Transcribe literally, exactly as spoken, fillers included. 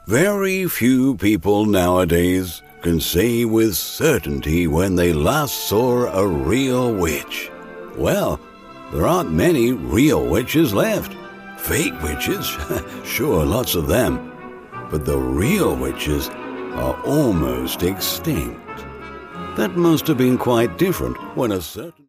Very few people nowadays can say with certainty when they last saw a real witch. Well, there aren't many real witches left. Fake witches, sure, lots of them. But the real witches are almost extinct. That must have been quite different when a certain